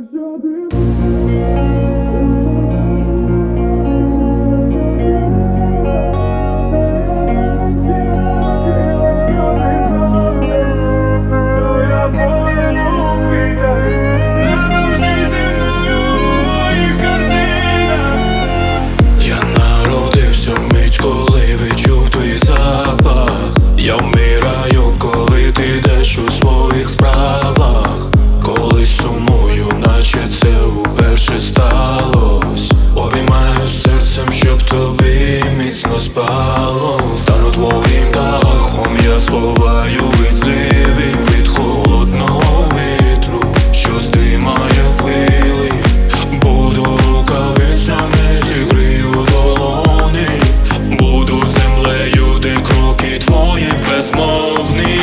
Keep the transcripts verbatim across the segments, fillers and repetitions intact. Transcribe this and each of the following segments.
Якщо ти я вмираю, коли ти йдеш у своїх справах. Коли сумую, наче це уперше сталось. Обіймаю серцем, щоб тобі міцно спало. Стану твоїм дахом, я сховаю від зливів, від холодного вітру, що здимає хвилі. Буду рукавицями, зігрію долоні. Буду землею, де кроки твої безмовні.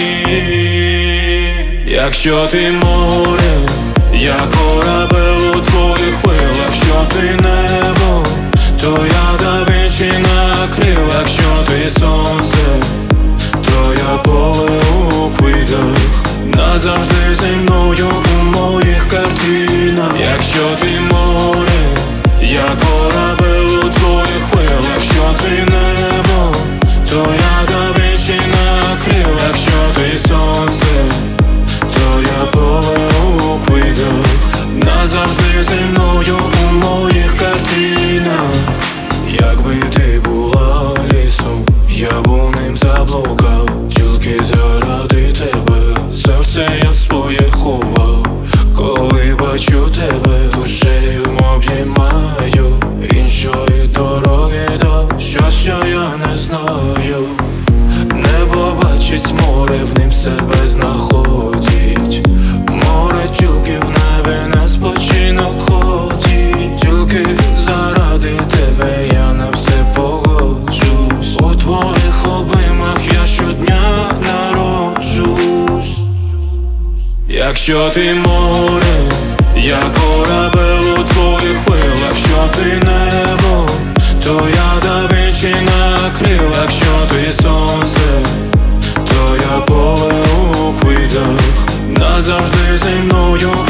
Якщо ти море, я корабель у твоїх хвилях. Що ти небо, то я да Вінчі на крилах. Що ти сонце, то я поле у квітах. Назавжди зі мною у моїх картинах. Якщо ти море, я корабель у твоїх хвилях. Що ти небо, то я да Вінчі на крилах. Що ти сонце, то я поле у квітах. Назавжди зі мною у моїх картинах. Якби ти була лісом, я б у ним заблукав. Тільки заради тебе серце я своє ховав. Коли бачу тебе, душею обіймаю. Іншої дороги до щастя я не знаю. Небо бачить море, в ним себе знаходить. Море тільки в небі на спочинок ходить. Тільки заради тебе я на все погоджусь. У твоїх обіймах я щодня народжусь. Якщо ти море, я корабель у твоїх хвилях. Що ти небо, то я да Вінчі на крилах. Що ти сонце, то я поле у квітах. Назавжди зі мною